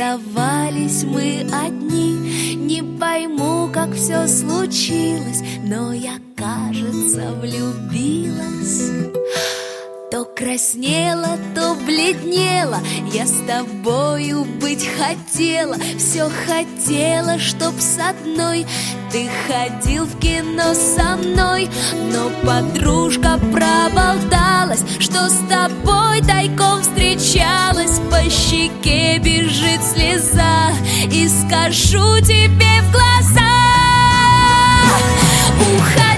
оставались мы одни. Не пойму, как все случилось, но я, кажется, влюбилась. То краснела, то бледнела, я с тобою быть хотела. Все хотела, чтоб с одной ты ходил в кино со мной. Но подружка проболталась, что с тобой тайком встречалась. По щеке бежит слеза, и скажу тебе в глаза: уходи.